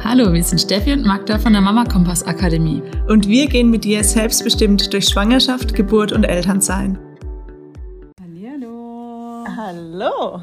Hallo, wir sind Steffi und Magda von der Mama Kompass Akademie. Und wir gehen mit dir selbstbestimmt durch Schwangerschaft, Geburt und Elternsein. Hallihallo. Hallo.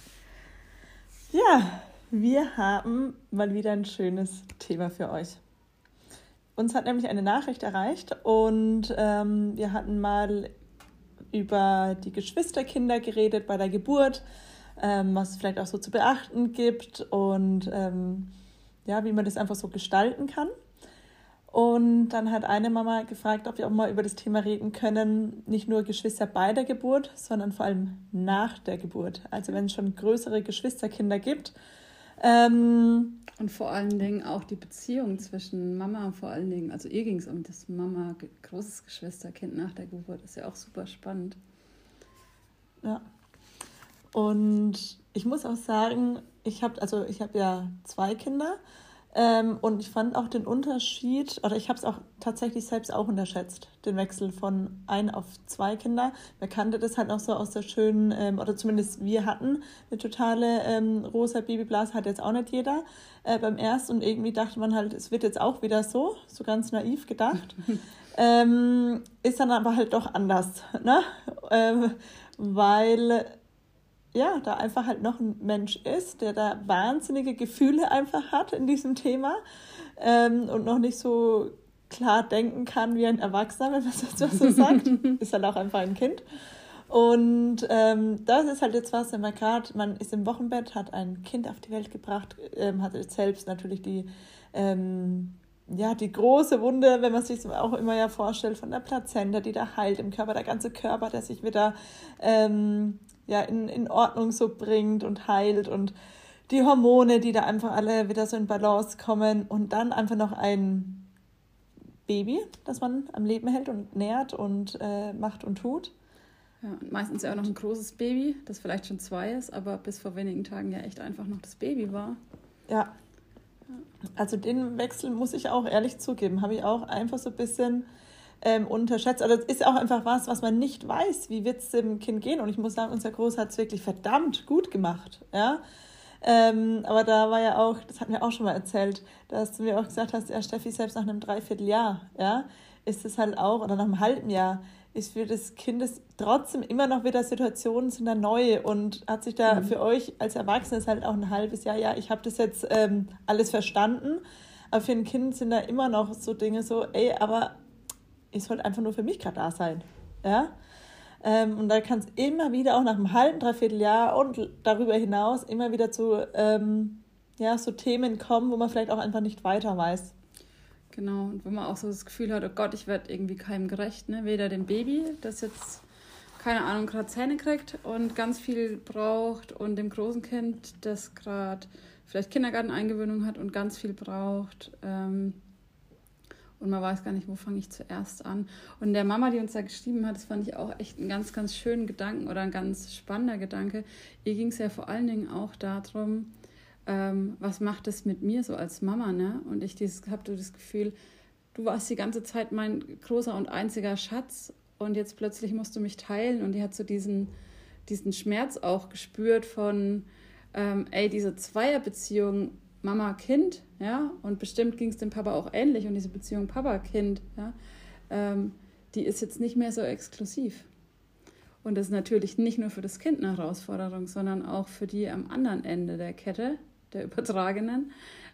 Ja, wir haben mal wieder ein schönes Thema für euch. Uns hat nämlich eine Nachricht erreicht und wir hatten mal über die Geschwisterkinder geredet bei der Geburt, was es vielleicht auch so zu beachten gibt und wie man das einfach so gestalten kann. Und dann hat eine Mama gefragt, ob wir auch mal über das Thema reden können, nicht nur Geschwister bei der Geburt, sondern vor allem nach der Geburt. Also wenn es schon größere Geschwisterkinder gibt. Und vor allen Dingen auch die Beziehung zwischen Mama und vor allen Dingen, also ihr ging es um das Mama, großes Geschwisterkind nach der Geburt, ist ja auch super spannend. Ja. Und ich muss auch sagen, ich habe ja 2 Kinder und ich fand auch den Unterschied, oder ich habe es auch tatsächlich selbst auch unterschätzt, den Wechsel von 1 auf 2 Kinder. Man kannte das halt auch so aus der schönen, oder zumindest wir hatten eine totale rosa Babyblase, hat jetzt auch nicht jeder beim ersten, und irgendwie dachte man halt, es wird jetzt auch wieder so ganz naiv gedacht. Ist dann aber halt doch anders, ne? Weil ja, da einfach halt noch ein Mensch ist, der da wahnsinnige Gefühle einfach hat in diesem Thema und noch nicht so klar denken kann wie ein Erwachsener, wenn man das so sagt. Ist halt auch einfach ein Kind. Und das ist halt jetzt was, wenn man ist im Wochenbett, hat ein Kind auf die Welt gebracht, hat jetzt selbst natürlich die große Wunde, wenn man sich das auch immer ja vorstellt, von der Plazenta, die da heilt im Körper, der ganze Körper, der sich wieder in Ordnung so bringt und heilt, und die Hormone, die da einfach alle wieder so in Balance kommen, und dann einfach noch ein Baby, das man am Leben hält und nährt und macht und tut. Ja, und meistens ja auch noch ein großes Baby, das vielleicht schon 2 ist, aber bis vor wenigen Tagen ja echt einfach noch das Baby war. Ja. Also den Wechsel, muss ich auch ehrlich zugeben, habe ich auch einfach so ein bisschen unterschätzt. Also das ist auch einfach was man nicht weiß, wie wird es dem Kind gehen. Und ich muss sagen, unser Groß hat es wirklich verdammt gut gemacht. Ja? Aber da war ja auch, das hatten wir auch schon mal erzählt, dass du mir auch gesagt hast, ja, Steffi, selbst nach einem Dreivierteljahr, ja, ist es halt auch, oder nach einem halben Jahr, ist für das Kind trotzdem immer noch wieder Situationen sind da neu, und hat sich da für euch als Erwachsene halt auch ein halbes Jahr, ja, ich habe das jetzt alles verstanden, aber für ein Kind sind da immer noch so Dinge so, aber ich sollte einfach nur für mich gerade da sein, ja, und da kann es immer wieder auch nach einem halben, Dreivierteljahr und darüber hinaus immer wieder zu so Themen kommen, wo man vielleicht auch einfach nicht weiter weiß. Genau, und wo man auch so das Gefühl hat, oh Gott, ich werde irgendwie keinem gerecht, ne? Weder dem Baby, das jetzt, keine Ahnung, gerade Zähne kriegt und ganz viel braucht, und dem großen Kind, das gerade vielleicht Kindergarteneingewöhnung hat und ganz viel braucht, und man weiß gar nicht, wo fange ich zuerst an. Und der Mama, die uns da geschrieben hat, das fand ich auch echt einen ganz, ganz schönen Gedanken oder ein ganz spannender Gedanke. Ihr ging es ja vor allen Dingen auch darum, was macht es mit mir so als Mama, ne? Und ich habe das Gefühl, du warst die ganze Zeit mein großer und einziger Schatz, und jetzt plötzlich musst du mich teilen. Und die hat so diesen Schmerz auch gespürt von, diese Zweierbeziehung Mama-Kind, ja, und bestimmt ging es dem Papa auch ähnlich, und diese Beziehung Papa-Kind, ja, die ist jetzt nicht mehr so exklusiv. Und das ist natürlich nicht nur für das Kind eine Herausforderung, sondern auch für die am anderen Ende der Kette, der Übertragenen.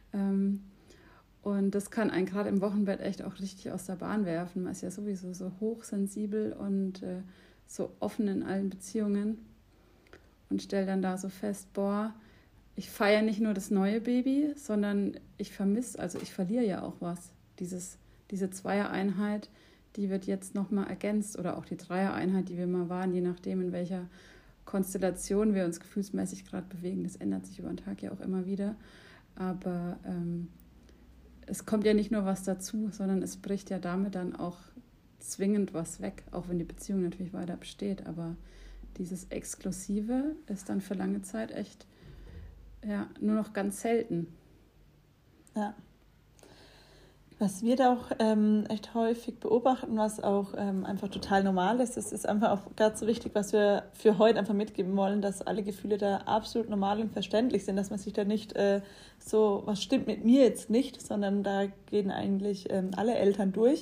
Und das kann einen gerade im Wochenbett echt auch richtig aus der Bahn werfen. Man ist ja sowieso so hochsensibel und so offen in allen Beziehungen, und stellt dann da so fest, ich feiere nicht nur das neue Baby, sondern ich verliere ja auch was. Diese Zweiereinheit, die wird jetzt nochmal ergänzt, oder auch die Dreiereinheit, die wir mal waren, je nachdem, in welcher Konstellation wir uns gefühlsmäßig gerade bewegen. Das ändert sich über den Tag ja auch immer wieder. Aber es kommt ja nicht nur was dazu, sondern es bricht ja damit dann auch zwingend was weg, auch wenn die Beziehung natürlich weiter besteht. Aber dieses Exklusive ist dann für lange Zeit echt nur noch ganz selten. Ja. Was wir da auch echt häufig beobachten, was auch einfach total normal ist, das ist einfach auch ganz so wichtig, was wir für heute einfach mitgeben wollen, dass alle Gefühle da absolut normal und verständlich sind, dass man sich da nicht so, was stimmt mit mir jetzt nicht, sondern da gehen eigentlich alle Eltern durch.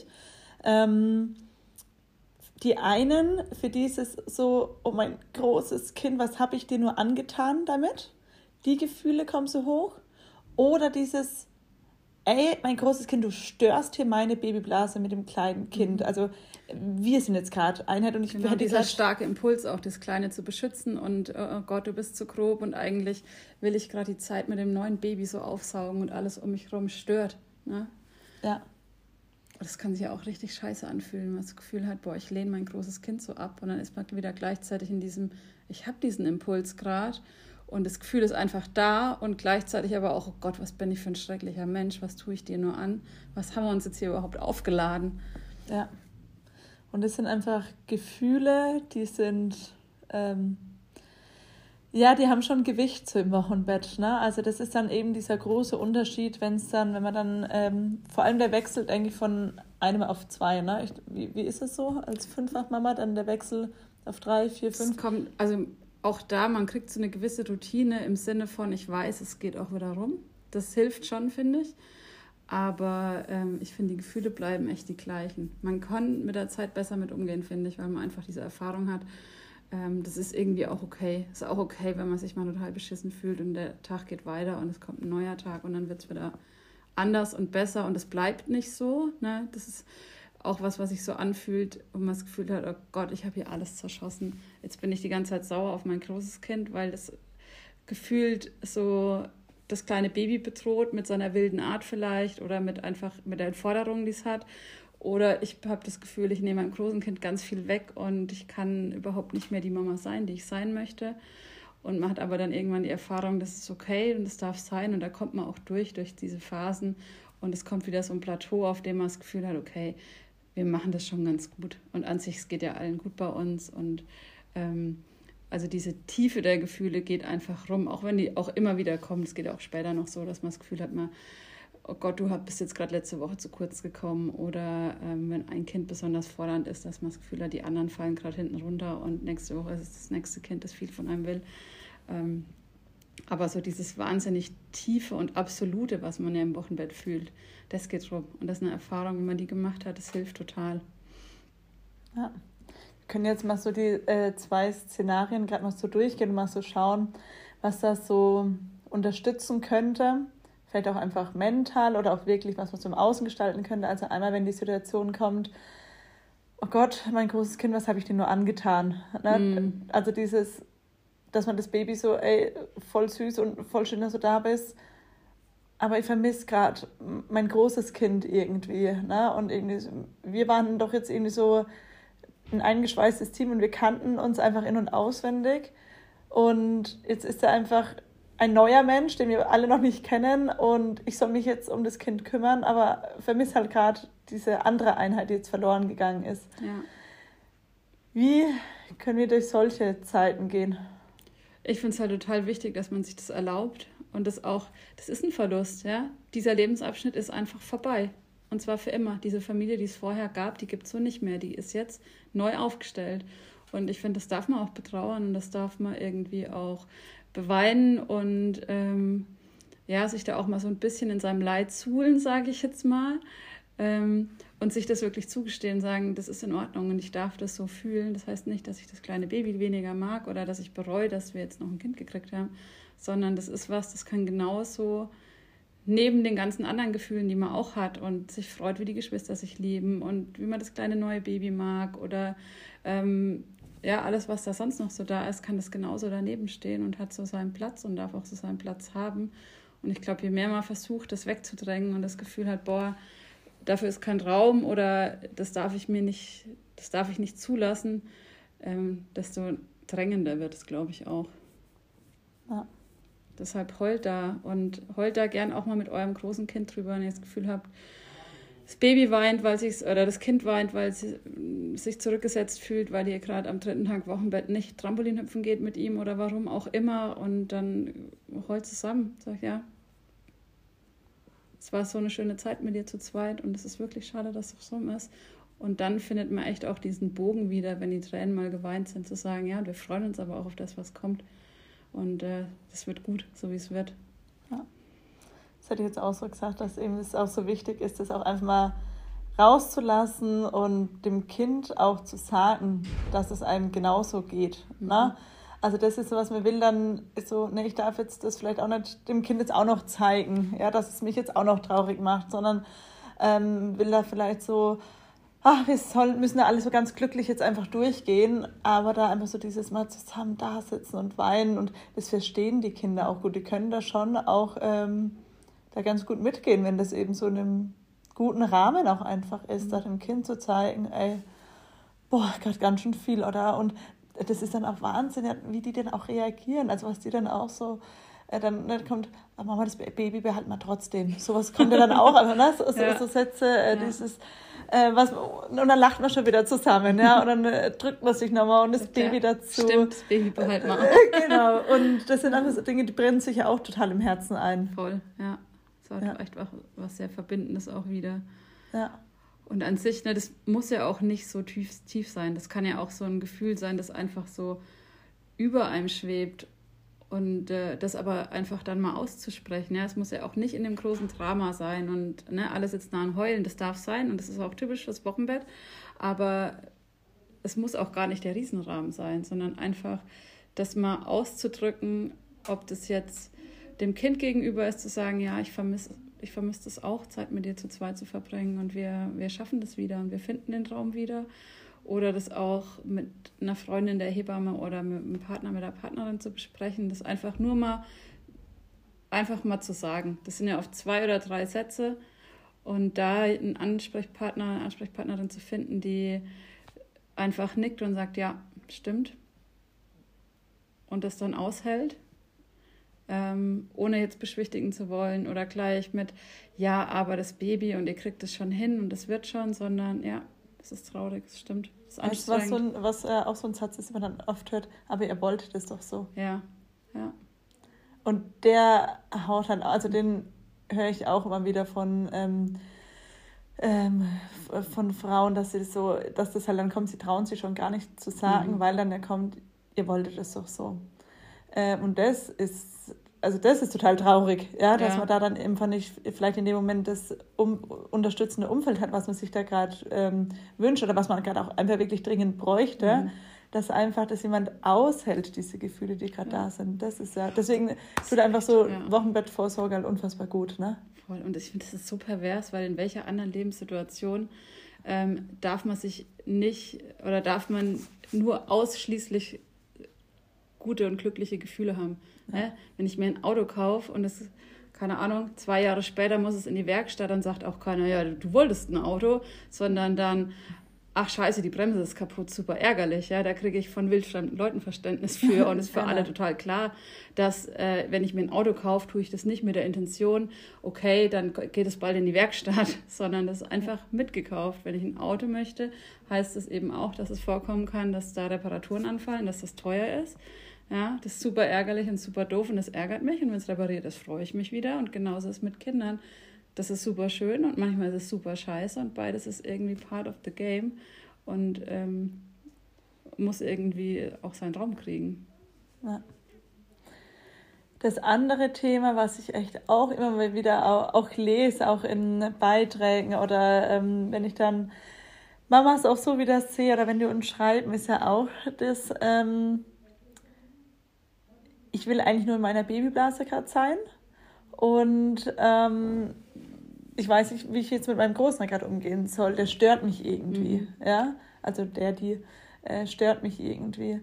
Die einen, für die ist es so, oh mein großes Kind, was habe ich dir nur angetan damit? Die Gefühle kommen so hoch. Oder dieses, ey, mein großes Kind, du störst hier meine Babyblase mit dem kleinen Kind. Also wir sind jetzt gerade Einheit und ich genau, hätte dieser gesagt, starke Impuls, auch das Kleine zu beschützen und oh Gott, du bist zu grob und eigentlich will ich gerade die Zeit mit dem neuen Baby so aufsaugen und alles um mich herum stört. Ne? ja. Das kann sich ja auch richtig scheiße anfühlen, wenn man das Gefühl hat, boah, ich lehne mein großes Kind so ab und dann ist man wieder gleichzeitig in diesem, ich habe diesen Impuls gerade und das Gefühl ist einfach da und gleichzeitig aber auch, oh Gott, was bin ich für ein schrecklicher Mensch, was tue ich dir nur an, was haben wir uns jetzt hier überhaupt aufgeladen? Ja. Und es sind einfach Gefühle, die sind, ja, die haben schon Gewicht so im Wochenbett, ne? Also das ist dann eben dieser große Unterschied, wenn man dann, vor allem der Wechsel eigentlich von einem auf zwei, ne? Wie ist es so als Fünffachmama, dann der Wechsel auf 3, 4, 5? Es kommt, also auch da, man kriegt so eine gewisse Routine im Sinne von, ich weiß, es geht auch wieder rum. Das hilft schon, finde ich. Aber ich finde, die Gefühle bleiben echt die gleichen. Man kann mit der Zeit besser mit umgehen, finde ich, weil man einfach diese Erfahrung hat. Das ist irgendwie auch okay. Es ist auch okay, wenn man sich mal total beschissen fühlt und der Tag geht weiter und es kommt ein neuer Tag und dann wird es wieder anders und besser und es bleibt nicht so. Ne? Das ist auch was sich so anfühlt und man das Gefühl hat, oh Gott, ich habe hier alles zerschossen. Jetzt bin ich die ganze Zeit sauer auf mein großes Kind, weil das gefühlt so das kleine Baby bedroht mit seiner wilden Art vielleicht oder mit der Forderung, die es hat. Oder ich habe das Gefühl, ich nehme meinem großen Kind ganz viel weg und ich kann überhaupt nicht mehr die Mama sein, die ich sein möchte. Und man hat aber dann irgendwann die Erfahrung, das ist okay und das darf sein. Und da kommt man auch durch diese Phasen. Und es kommt wieder so ein Plateau, auf dem man das Gefühl hat, okay, wir machen das schon ganz gut. Und an sich, es geht ja allen gut bei uns. Und also diese Tiefe der Gefühle geht einfach rum, auch wenn die auch immer wieder kommen. Es geht auch später noch so, dass man das Gefühl hat, oh Gott, du bist jetzt gerade letzte Woche zu kurz gekommen. Oder wenn ein Kind besonders fordernd ist, dass man das Gefühl hat, die anderen fallen gerade hinten runter und nächste Woche ist es das nächste Kind, das viel von einem will. Aber so dieses wahnsinnig Tiefe und Absolute, was man ja im Wochenbett fühlt, das geht rum. Und das ist eine Erfahrung, wenn man die gemacht hat, das hilft total. Ja. Wir können jetzt mal so die 2 Szenarien gerade noch so durchgehen und mal so schauen, was das so unterstützen könnte. Vielleicht auch einfach mental oder auch wirklich, was man so im Außen gestalten könnte. Also einmal, wenn die Situation kommt, oh Gott, mein großes Kind, was habe ich dir nur angetan? Ne? Also dieses, dass man das Baby so, ey, voll süß und voll schön, dass du da bist, aber ich vermisse gerade mein großes Kind irgendwie. Ne? Und irgendwie, wir waren doch jetzt irgendwie so ein eingeschweißtes Team und wir kannten uns einfach in- und auswendig. Und jetzt ist er einfach ein neuer Mensch, den wir alle noch nicht kennen und ich soll mich jetzt um das Kind kümmern, aber vermisse halt gerade diese andere Einheit, die jetzt verloren gegangen ist. Ja. Wie können wir durch solche Zeiten gehen? Ich finde es halt total wichtig, dass man sich das erlaubt und das ist ein Verlust, ja. Dieser Lebensabschnitt ist einfach vorbei und zwar für immer. Diese Familie, die es vorher gab, die gibt es so nicht mehr, die ist jetzt neu aufgestellt und ich finde, das darf man auch betrauern und das darf man irgendwie auch beweinen und sich da auch mal so ein bisschen in seinem Leid suhlen, sage ich jetzt mal, und sich das wirklich zugestehen, sagen, das ist in Ordnung und ich darf das so fühlen. Das heißt nicht, dass ich das kleine Baby weniger mag oder dass ich bereue, dass wir jetzt noch ein Kind gekriegt haben, sondern das ist das kann genauso neben den ganzen anderen Gefühlen, die man auch hat und sich freut, wie die Geschwister sich lieben und wie man das kleine neue Baby mag oder alles, was da sonst noch so da ist, kann das genauso daneben stehen und hat so seinen Platz und darf auch so seinen Platz haben. Und ich glaube, je mehr man versucht, das wegzudrängen und das Gefühl hat, dafür ist kein Raum oder das darf ich nicht zulassen, desto drängender wird es, glaube ich, auch. Ja. Deshalb heult da gern auch mal mit eurem großen Kind drüber, wenn ihr das Gefühl habt, das Baby weint, das Kind weint, weil es sich zurückgesetzt fühlt, weil ihr gerade am 3. Tag Wochenbett nicht Trampolinhüpfen geht mit ihm oder warum auch immer und dann heult zusammen. Sagt, ja, es war so eine schöne Zeit mit dir zu zweit und es ist wirklich schade, dass es so ist. Und dann findet man echt auch diesen Bogen wieder, wenn die Tränen mal geweint sind, zu sagen, ja, wir freuen uns aber auch auf das, was kommt. Und das wird gut, so wie es wird. Ja. Das hätte ich jetzt auch so gesagt, dass eben es auch so wichtig ist, das auch einfach mal rauszulassen und dem Kind auch zu sagen, dass es einem genauso geht. Ne? Also das ist so, was man will, dann ist so, ne, ich darf jetzt das vielleicht auch nicht dem Kind jetzt auch noch zeigen, ja, dass es mich jetzt auch noch traurig macht, sondern will da vielleicht so, müssen da alle so ganz glücklich jetzt einfach durchgehen, aber da einfach so dieses Mal zusammen da sitzen und weinen und das verstehen die Kinder auch gut. Die können da schon auch da ganz gut mitgehen, wenn das eben so in einem guten Rahmen auch einfach ist, da dem Kind zu zeigen, ey, boah, Gott, ganz schön viel, oder? Und das ist dann auch Wahnsinn, wie die dann auch reagieren, also was die dann auch so, dann kommt, Mama, das Baby behalten wir trotzdem. Sowas kommt ja dann auch, also, ne? so Sätze, dieses, und dann lacht man schon wieder zusammen, ja, und dann drückt man sich nochmal und das Baby dazu. Stimmt, das Baby behalten wir. Genau, und das sind einfach so Dinge, die brennen sich ja auch total im Herzen ein. Voll, ja. Das war echt was sehr Verbindendes auch wieder. Ja. Und an sich, ne, das muss ja auch nicht so tief sein. Das kann ja auch so ein Gefühl sein, das einfach so über einem schwebt. Und das aber einfach dann mal auszusprechen. Ja, es muss ja auch nicht in dem großen Drama sein und ne, alle sitzen da und heulen, das darf sein und das ist auch typisch fürs Wochenbett. Aber es muss auch gar nicht der Riesenrahmen sein, sondern einfach das mal auszudrücken, ob das jetzt dem Kind gegenüber ist, zu sagen, ja, ich vermisse das auch, Zeit mit dir zu zweit zu verbringen und wir schaffen das wieder und wir finden den Traum wieder. Oder das auch mit einer Freundin der Hebamme oder mit einem Partner, mit der Partnerin zu besprechen, das einfach mal zu sagen. Das sind ja oft 2 oder 3 Sätze und da einen Ansprechpartner, eine Ansprechpartnerin zu finden, die einfach nickt und sagt, ja, stimmt und das dann aushält, ohne jetzt beschwichtigen zu wollen oder gleich mit, ja, aber das Baby und ihr kriegt es schon hin und das wird schon, sondern ja, das ist traurig, das stimmt. Das ist anstrengend. Was auch so ein Satz ist, den man dann oft hört, aber ihr wolltet es doch so. Ja. Und der haut dann, also den höre ich auch immer wieder von Frauen, dass das halt dann kommt, sie trauen sich schon gar nicht zu sagen, weil dann kommt, ihr wolltet es doch so. Und das ist total traurig, ja, dass man da dann einfach nicht vielleicht in dem Moment das unterstützende Umfeld hat, was man sich da gerade wünscht oder was man gerade auch einfach wirklich dringend bräuchte, dass einfach das jemand aushält, diese Gefühle, die gerade da sind. Das ist ja, deswegen tut einfach so Wochenbettvorsorge halt unfassbar gut, ne? Voll. Und ich finde, das ist so pervers, weil in welcher anderen Lebenssituation darf man nur ausschließlich gute und glückliche Gefühle haben. Ja. Ne? Wenn ich mir ein Auto kaufe und es, keine Ahnung, 2 Jahre später muss es in die Werkstatt, dann sagt auch keiner, ja, du wolltest ein Auto, sondern dann, ach scheiße, die Bremse ist kaputt, super ärgerlich. Ja, da kriege ich von wildfremden Leuten Verständnis für und ist für alle total klar, dass wenn ich mir ein Auto kaufe, tue ich das nicht mit der Intention, okay, dann geht es bald in die Werkstatt, sondern das ist einfach mitgekauft. Wenn ich ein Auto möchte, heißt es eben auch, dass es vorkommen kann, dass da Reparaturen anfallen, dass das teuer ist. Ja, das ist super ärgerlich und super doof und das ärgert mich. Und wenn es repariert ist, freue ich mich wieder. Und genauso ist es mit Kindern. Das ist super schön und manchmal ist es super scheiße und beides ist irgendwie part of the game und muss irgendwie auch seinen Raum kriegen. Ja. Das andere Thema, was ich echt auch immer mal wieder auch lese, auch in Beiträgen oder wenn ich dann Mamas auch so wieder sehe oder wenn die uns schreiben, ist ja auch das, ich will eigentlich nur in meiner Babyblase gerade sein und ich weiß nicht, wie ich jetzt mit meinem Großen gerade umgehen soll. Der stört mich irgendwie. Ja? Also die stört mich irgendwie.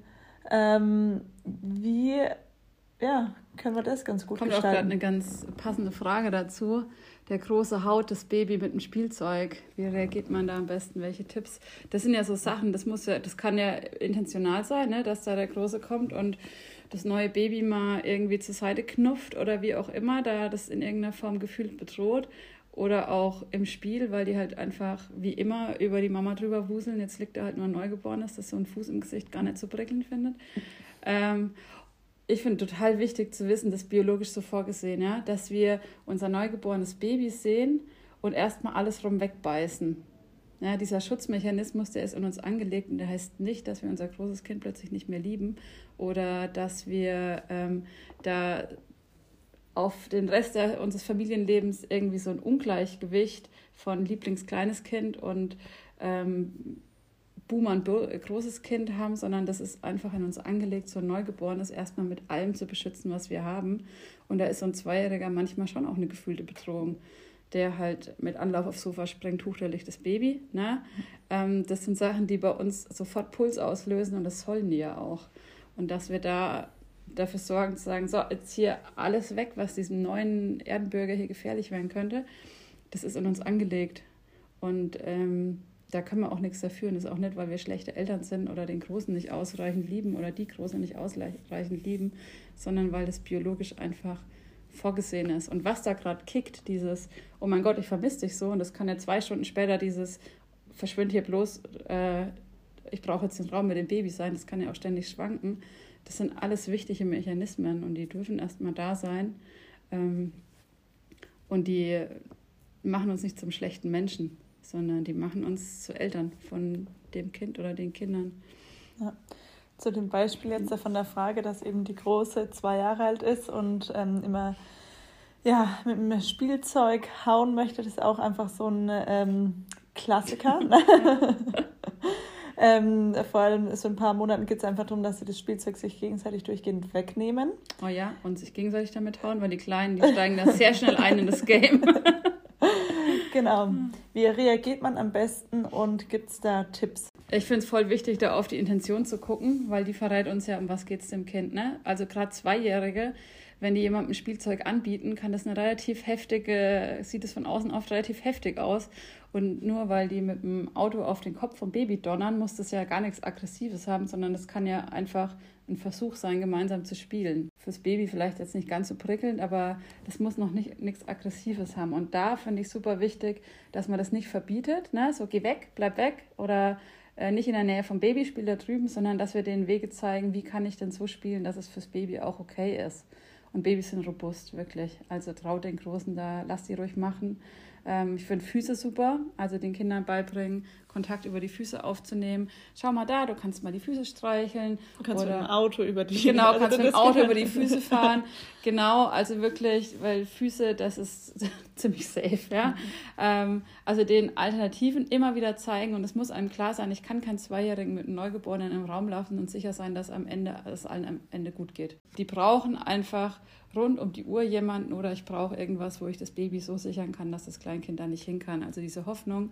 Wie können wir das ganz gut gestalten? Kommt auch gerade eine ganz passende Frage dazu. Der Große haut das Baby mit dem Spielzeug. Wie reagiert man da am besten? Welche Tipps? Das sind ja so Sachen, das kann ja intentional sein, ne? Dass da der Große kommt und das neue Baby mal irgendwie zur Seite knufft oder wie auch immer, da das in irgendeiner Form gefühlt bedroht. Oder auch im Spiel, weil die halt einfach wie immer über die Mama drüber wuseln. Jetzt liegt da halt nur ein Neugeborenes, das so einen Fuß im Gesicht gar nicht so prickelnd findet. ich finde total wichtig zu wissen, das biologisch so vorgesehen, ja, dass wir unser neugeborenes Baby sehen und erstmal alles rum wegbeißen. Ja, dieser Schutzmechanismus, der ist in uns angelegt und der heißt nicht, dass wir unser großes Kind plötzlich nicht mehr lieben oder dass wir da auf den Rest unseres Familienlebens irgendwie so ein Ungleichgewicht von Lieblingskleines Kind und Boomer und großes Kind haben, sondern das ist einfach in uns angelegt, so ein Neugeborenes erstmal mit allem zu beschützen, was wir haben. Und da ist so ein Zweijähriger manchmal schon auch eine gefühlte Bedrohung, der halt mit Anlauf aufs Sofa springt, huch, da liegt das Baby. Ne? Das sind Sachen, die bei uns sofort Puls auslösen und das sollen die ja auch. Und dass wir da dafür sorgen, zu sagen, so, jetzt hier alles weg, was diesem neuen Erdenbürger hier gefährlich werden könnte, das ist in uns angelegt. Und da können wir auch nichts dafür. Und das ist auch nicht, weil wir schlechte Eltern sind oder den Großen nicht ausreichend lieben oder die Großen nicht ausreichend lieben, sondern weil das biologisch einfach vorgesehen ist. Und was da gerade kickt, dieses, oh mein Gott, ich vermisse dich so, und das kann ja 2 Stunden später dieses, verschwind hier bloß, ich brauche jetzt den Raum mit dem Baby sein, das kann ja auch ständig schwanken. Das sind alles wichtige Mechanismen und die dürfen erstmal da sein. Und die machen uns nicht zum schlechten Menschen, sondern die machen uns zu Eltern von dem Kind oder den Kindern. Ja. Zu dem Beispiel jetzt von der Frage, dass eben die Große 2 Jahre alt ist und immer mit einem Spielzeug hauen möchte, das ist auch einfach so ein Klassiker. Vor allem so ein paar Monaten geht es einfach darum, dass sie das Spielzeug sich gegenseitig durchgehend wegnehmen. Oh ja, und sich gegenseitig damit hauen, weil die Kleinen, die steigen da sehr schnell ein in das Game. Genau. Wie reagiert man am besten und gibt es da Tipps? Ich finde es voll wichtig, da auf die Intention zu gucken, weil die verrät uns ja, um was geht es dem Kind. Ne? Also gerade Zweijährige, wenn die jemandem ein Spielzeug anbieten, kann das eine relativ heftige, sieht es von außen oft relativ heftig aus. Und nur weil die mit dem Auto auf den Kopf vom Baby donnern, muss das ja gar nichts Aggressives haben, sondern das kann ja einfach ein Versuch sein, gemeinsam zu spielen. Fürs Baby vielleicht jetzt nicht ganz so prickelnd, aber das muss noch nichts Aggressives haben. Und da finde ich super wichtig, dass man das nicht verbietet, ne? So geh weg, bleib weg oder nicht in der Nähe vom Baby, spiel da drüben, sondern dass wir denen Wege zeigen, wie kann ich denn so spielen, dass es fürs Baby auch okay ist. Und Babys sind robust, wirklich. Also traut den Großen da, lasst die ruhig machen. Ich finde Füße super, also den Kindern beibringen, Kontakt über die Füße aufzunehmen. Schau mal da, du kannst mal die Füße streicheln. Du kannst mit dem Auto über die Genau, also kannst mit dem Auto über die Füße fahren. Genau, also wirklich, weil Füße, das ist ziemlich safe, ja. Also den Alternativen immer wieder zeigen und es muss einem klar sein, ich kann keinen Zweijährigen mit einem Neugeborenen im Raum laufen und sicher sein, dass es allen am Ende gut geht. Die brauchen einfach rund um die Uhr jemanden oder ich brauche irgendwas, wo ich das Baby so sichern kann, dass das Kleinkind da nicht hin kann. Also diese Hoffnung,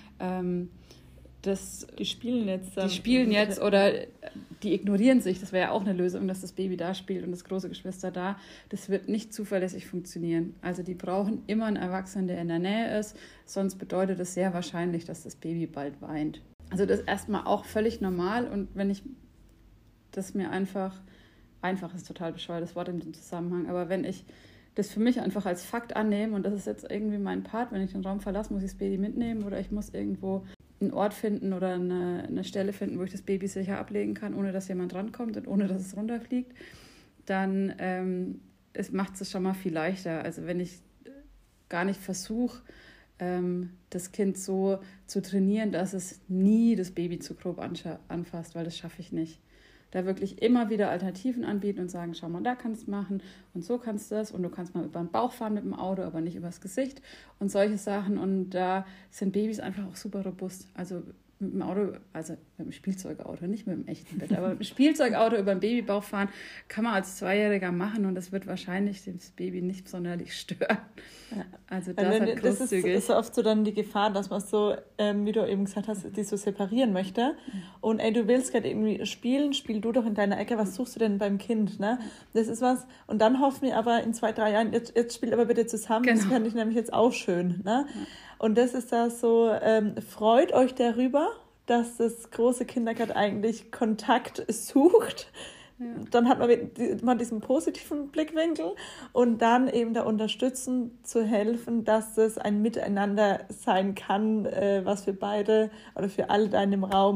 die spielen jetzt oder die ignorieren sich. Das wäre ja auch eine Lösung, dass das Baby da spielt und das große Geschwister da. Das wird nicht zuverlässig funktionieren. Also die brauchen immer einen Erwachsenen, der in der Nähe ist. Sonst bedeutet es sehr wahrscheinlich, dass das Baby bald weint. Also das ist erstmal auch völlig normal. Und wenn ich das mir einfach ist total bescheuertes Wort in dem Zusammenhang, aber wenn ich das für mich einfach als Fakt annehme und das ist jetzt irgendwie mein Part, wenn ich den Raum verlasse, muss ich das Baby mitnehmen oder ich muss irgendwo einen Ort finden oder eine Stelle finden, wo ich das Baby sicher ablegen kann, ohne dass jemand rankommt und ohne dass es runterfliegt, dann macht es schon mal viel leichter. Also wenn ich gar nicht versuche, das Kind so zu trainieren, dass es nie das Baby zu grob anfasst, weil das schaffe ich nicht. Da wirklich immer wieder Alternativen anbieten und sagen, schau mal, da kannst du machen und so kannst du das und du kannst mal über den Bauch fahren mit dem Auto, aber nicht übers Gesicht und solche Sachen. Und da sind Babys einfach auch super robust. Also mit dem Auto, also mit dem Spielzeugauto, nicht mit dem echten Bett, aber mit dem Spielzeugauto über den Babybauch fahren kann man als Zweijähriger machen und das wird wahrscheinlich das Baby nicht sonderlich stören. Ja. Also das ist oft so dann die Gefahr, dass man so, wie du eben gesagt hast, die so separieren möchte. Und du willst gerade irgendwie spielen, spiel du doch in deiner Ecke, was suchst du denn beim Kind? Ne? Das ist was. Und dann hoffen wir aber in 2-3 Jahren, jetzt spielt aber bitte zusammen, genau. Das fände ich nämlich jetzt auch schön. Ne? Ja. Und das ist da so, freut euch darüber, dass das große Kindergarten eigentlich Kontakt sucht. Ja. Dann hat man diesen positiven Blickwinkel und dann eben da unterstützen, zu helfen, dass das ein Miteinander sein kann, was für beide oder für alle da in dem Raum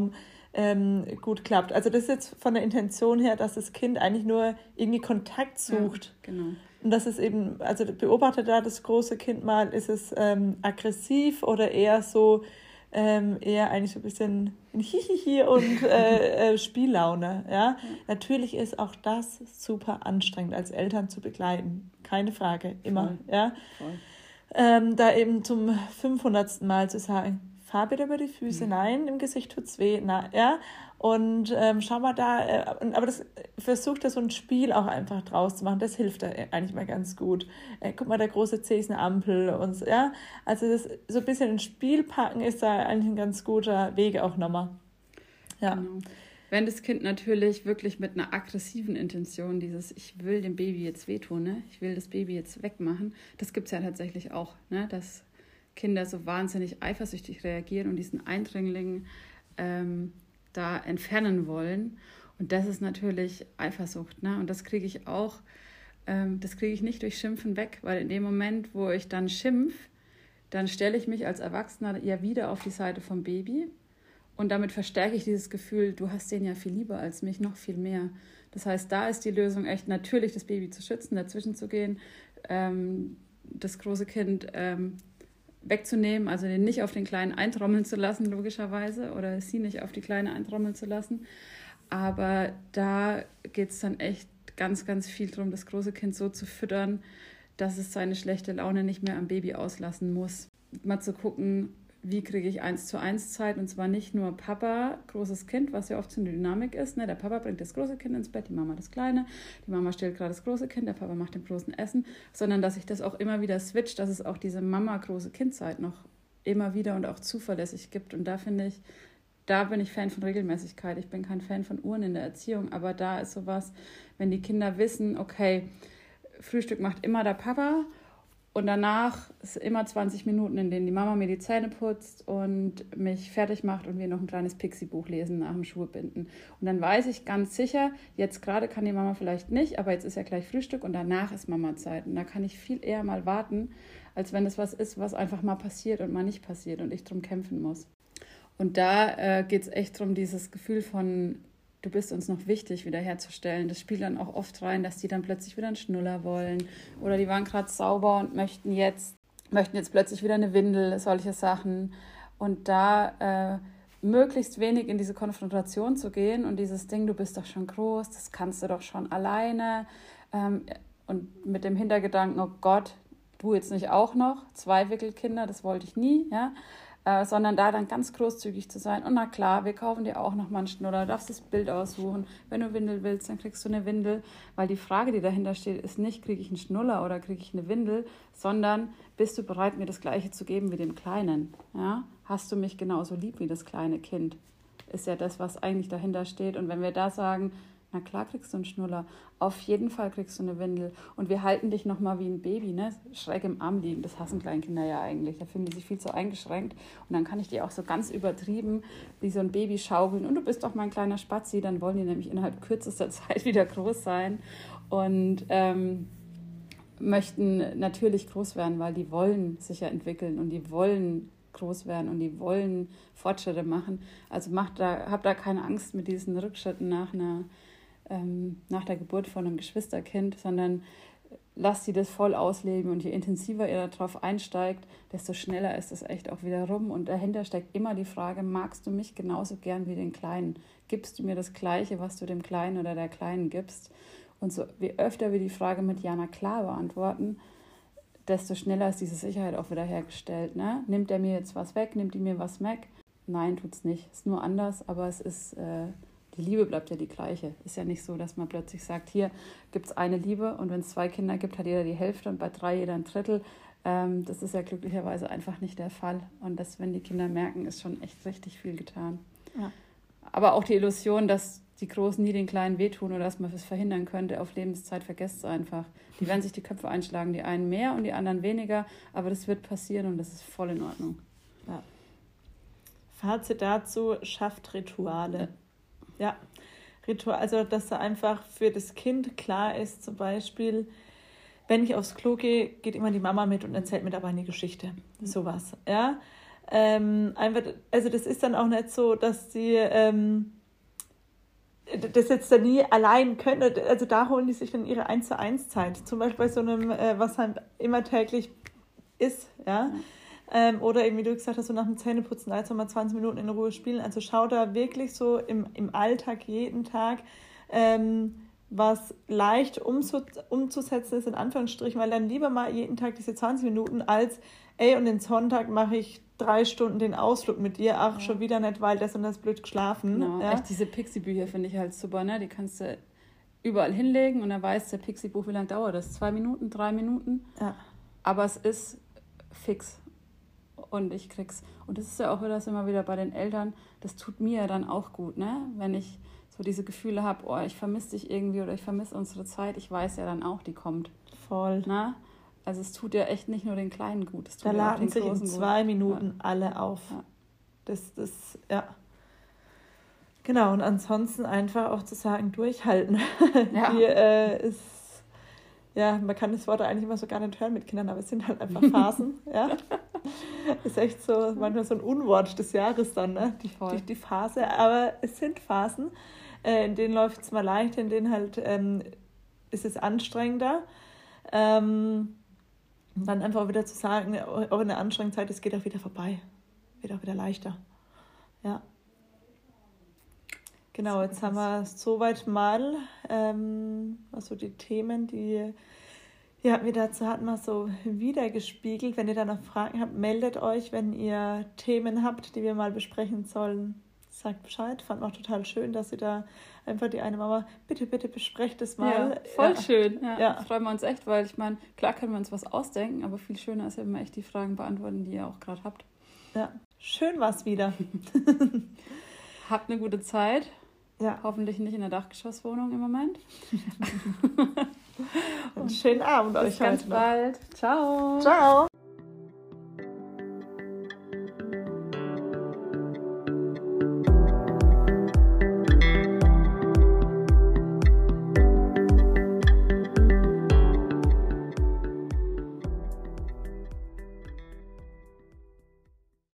gut klappt. Also das ist jetzt von der Intention her, dass das Kind eigentlich nur irgendwie Kontakt sucht. Ja, genau. Und das ist eben, also beobachtet da das große Kind mal, ist es aggressiv oder eher so, eher eigentlich so ein bisschen Hihihi und Spiellaune. Ja? Natürlich ist auch das super anstrengend, als Eltern zu begleiten. Keine Frage, immer. Voll. Ja? Voll. Da eben zum 500. Mal zu sagen, fahr bitte über die Füße, nein, im Gesicht tut's weh, ja, und schau mal da, aber das versucht da so ein Spiel auch einfach draus zu machen, das hilft da eigentlich mal ganz gut. Guck mal, der große Zeh ist eine Ampel und so, ja, also das so ein bisschen ins Spiel packen ist da eigentlich ein ganz guter Weg auch nochmal. Ja. Genau. Wenn das Kind natürlich wirklich mit einer aggressiven Intention ich will dem Baby jetzt wehtun, ne? Ich will das Baby jetzt wegmachen, das gibt es ja tatsächlich auch, ne? Dass Kinder so wahnsinnig eifersüchtig reagieren und diesen Eindringling da entfernen wollen. Und das ist natürlich Eifersucht, ne? Und das kriege ich auch, das kriege ich nicht durch Schimpfen weg, weil in dem Moment, wo ich dann schimpf, dann stelle ich mich als Erwachsener ja wieder auf die Seite vom Baby. Und damit verstärke ich dieses Gefühl, du hast den ja viel lieber als mich, noch viel mehr. Das heißt, da ist die Lösung echt natürlich, das Baby zu schützen, dazwischen zu gehen, das große Kind wegzunehmen, also den nicht auf den Kleinen eintrommeln zu lassen, logischerweise, oder sie nicht auf die Kleine eintrommeln zu lassen. Aber da geht es dann echt ganz, ganz viel darum, das große Kind so zu füttern, dass es seine schlechte Laune nicht mehr am Baby auslassen muss. Mal zu gucken, wie kriege ich 1:1 Zeit, und zwar nicht nur Papa, großes Kind, was ja oft so eine Dynamik ist. Ne? Der Papa bringt das große Kind ins Bett, die Mama das kleine, die Mama stillt gerade das große Kind, der Papa macht dem großen Essen, sondern dass ich das auch immer wieder switcht, dass es auch diese Mama-große-Kind-Zeit noch immer wieder und auch zuverlässig gibt. Und da finde ich, da bin ich Fan von Regelmäßigkeit. Ich bin kein Fan von Uhren in der Erziehung, aber da ist sowas, wenn die Kinder wissen, okay, Frühstück macht immer der Papa, und danach ist immer 20 Minuten, in denen die Mama mir die Zähne putzt und mich fertig macht und wir noch ein kleines Pixie-Buch lesen nach dem Schuhebinden. Und dann weiß ich ganz sicher, jetzt gerade kann die Mama vielleicht nicht, aber jetzt ist ja gleich Frühstück und danach ist Mama-Zeit. Und da kann ich viel eher mal warten, als wenn es was ist, was einfach mal passiert und mal nicht passiert und ich drum kämpfen muss. Und da geht es echt darum, dieses Gefühl von, du bist uns noch wichtig, wiederherzustellen. Das spielt dann auch oft rein, dass die dann plötzlich wieder einen Schnuller wollen oder die waren gerade sauber und möchten jetzt plötzlich wieder eine Windel, solche Sachen. Und da möglichst wenig in diese Konfrontation zu gehen und dieses Ding, du bist doch schon groß, das kannst du doch schon alleine. Und mit dem Hintergedanken, oh Gott, du jetzt nicht auch noch, 2 Wickelkinder, das wollte ich nie, ja. Sondern da dann ganz großzügig zu sein. Und na klar, wir kaufen dir auch noch mal einen Schnuller, du darfst das Bild aussuchen. Wenn du Windel willst, dann kriegst du eine Windel. Weil die Frage, die dahinter steht, ist nicht, kriege ich einen Schnuller oder kriege ich eine Windel, sondern bist du bereit, mir das Gleiche zu geben wie dem Kleinen? Ja? Hast du mich genauso lieb wie das kleine Kind? Ist ja das, was eigentlich dahinter steht. Und wenn wir da sagen, na klar kriegst du einen Schnuller, auf jeden Fall kriegst du eine Windel. Und wir halten dich nochmal wie ein Baby, ne? Schräg im Arm liegen. Das hassen Kleinkinder ja eigentlich. Da fühlen die sich viel zu eingeschränkt. Und dann kann ich die auch so ganz übertrieben wie so ein Baby schaukeln. Und du bist doch mein kleiner Spatzi. Dann wollen die nämlich innerhalb kürzester Zeit wieder groß sein. Und möchten natürlich groß werden, weil die wollen sich ja entwickeln und die wollen groß werden und die wollen Fortschritte machen. Also habt da keine Angst mit diesen Rückschritten nach der Geburt von einem Geschwisterkind, sondern lasst sie das voll ausleben, und je intensiver ihr darauf einsteigt, desto schneller ist es echt auch wieder rum. Und dahinter steckt immer die Frage, magst du mich genauso gern wie den Kleinen? Gibst du mir das Gleiche, was du dem Kleinen oder der Kleinen gibst? Und so, je öfter wir die Frage mit Ja, na klar beantworten, desto schneller ist diese Sicherheit auch wieder hergestellt. Ne? Nimmt er mir jetzt was weg? Nimmt die mir was weg? Nein, tut's nicht. Ist nur anders, aber es ist... Die Liebe bleibt ja die gleiche. Ist ja nicht so, dass man plötzlich sagt, hier gibt es eine Liebe und wenn es 2 Kinder gibt, hat jeder die Hälfte und bei 3 jeder ein Drittel. Das ist ja glücklicherweise einfach nicht der Fall. Und das, wenn die Kinder merken, ist schon echt richtig viel getan. Ja. Aber auch die Illusion, dass die Großen nie den Kleinen wehtun oder dass man es verhindern könnte, auf Lebenszeit vergesst es einfach. Die werden sich die Köpfe einschlagen, die einen mehr und die anderen weniger, aber das wird passieren und das ist voll in Ordnung. Ja. Fazit dazu, schafft Rituale. Ja, Ritual, also dass da einfach für das Kind klar ist, zum Beispiel, wenn ich aufs Klo gehe, geht immer die Mama mit und erzählt mir dabei eine Geschichte. Sowas, ja. Einfach, also das ist dann auch nicht so, dass sie das jetzt dann nie allein können. Also da holen die sich dann ihre 1:1 Zeit. Zum Beispiel bei so einem, was halt immer täglich ist, ja. Oder eben, wie du gesagt hast, so nach dem Zähneputzen einfach mal 20 Minuten in Ruhe spielen. Also schau da wirklich so im Alltag jeden Tag, was leicht umzusetzen ist, in Anführungsstrichen, weil dann lieber mal jeden Tag diese 20 Minuten als, und den Sonntag mache ich 3 Stunden den Ausflug mit dir, schon wieder nicht, weil das und das blöd geschlafen. Genau, ja. echt, diese Pixie-Bücher finde ich halt super, ne? Die kannst du überall hinlegen und dann weiß der Pixie-Buch, wie lange dauert das? 2 Minuten, 3 Minuten? Ja. Aber es ist fix. Und ich krieg's. Und das ist ja auch immer wieder bei den Eltern, das tut mir dann auch gut, ne? Wenn ich so diese Gefühle habe, ich vermisse dich irgendwie oder ich vermisse unsere Zeit, ich weiß ja dann auch, die kommt. Voll. Ne? Also es tut ja echt nicht nur den Kleinen gut, es tut da ja auch laden den sich in Großen 2 Minuten Ja. alle auf. Ja. Das, ja. Genau, und ansonsten einfach auch zu sagen, durchhalten. Ja. Man kann das Wort eigentlich immer so gar nicht hören mit Kindern, aber es sind halt einfach Phasen. Ja. Ist echt so, manchmal so ein Unwort des Jahres dann, ne? Die Phase. Aber es sind Phasen, in denen läuft es mal leicht, in denen halt ist es anstrengender. Und dann einfach wieder zu sagen, auch in der anstrengenden Zeit, es geht auch wieder vorbei. Wird auch wieder leichter. Ja. Genau, jetzt haben wir soweit mal also die Themen, die wir dazu hatten, mal so wiedergespiegelt. Wenn ihr da noch Fragen habt, meldet euch. Wenn ihr Themen habt, die wir mal besprechen sollen, sagt Bescheid. Fand auch total schön, dass ihr da einfach die eine Mama, bitte besprecht es mal. Ja, voll schön. Ja. Freuen wir uns echt, weil ich meine, klar können wir uns was ausdenken, aber viel schöner ist ja immer echt die Fragen beantworten, die ihr auch gerade habt. Ja, schön war's wieder. Habt eine gute Zeit. Ja. Hoffentlich nicht in der Dachgeschosswohnung im Moment. Und schönen Abend euch Bis ganz heute noch. bald. Ciao. Ciao.